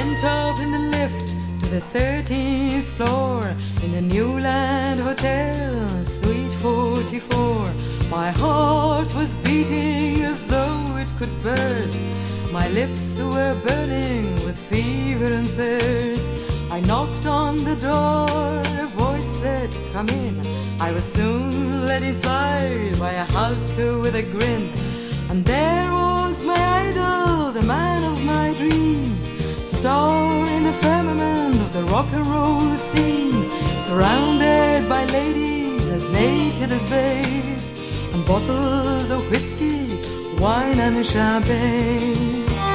Went up in the lift to the 13th floor in the Newland Hotel, Suite 44. My heart was beating as though it could burst. My lips were burning with fever and thirst. I knocked on the door, a voice said, "Come in." I was soon led inside by a hulk with a grin. And there was my idol, the man of my dreams, star in the firmament of the rock and roll scene, surrounded by ladies as naked as babes, and bottles of whiskey, wine and champagne.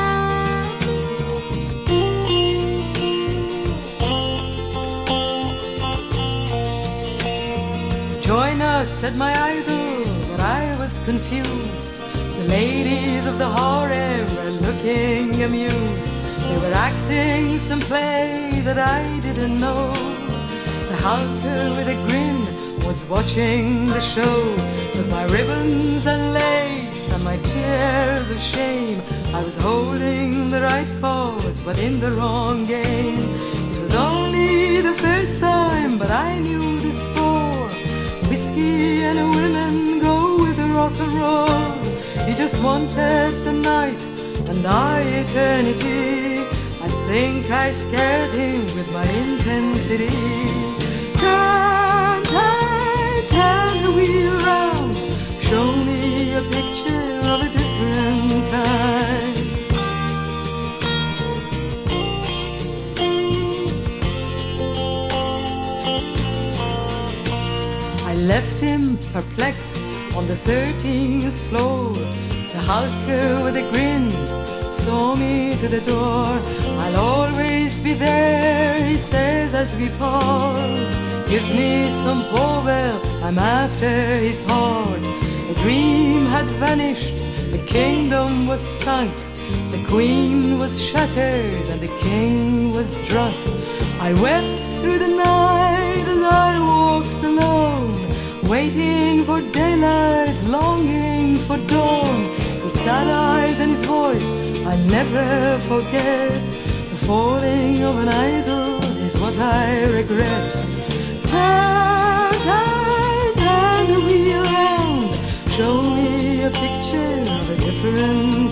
Join us, said my idol, but I was confused. The ladies of the harem were looking amused. They were acting some play that I didn't know. The hulker with a grin was watching the show. With my ribbons and lace and my tears of shame, I was holding the right chords but in the wrong game. It was only the first time, but I knew the score. Whiskey and women go with the rock and roll. He just wanted the night and I eternity. I think I scared him with my intensity. Turn the wheel round, show me a picture of a different kind. I left him perplexed on the 13th floor. The hulker with a grin saw me to the door. I'll always be there, he says as we part. Gives me some Powell, I'm after his heart. A dream had vanished, the kingdom was sunk. The queen was shattered and the king was drunk. I wept through the night as I walked alone, waiting for daylight, longing for dawn. His sad eyes and his voice I'll never forget. The falling of an idol is what I regret. Turn the wheel round, show me a picture of a different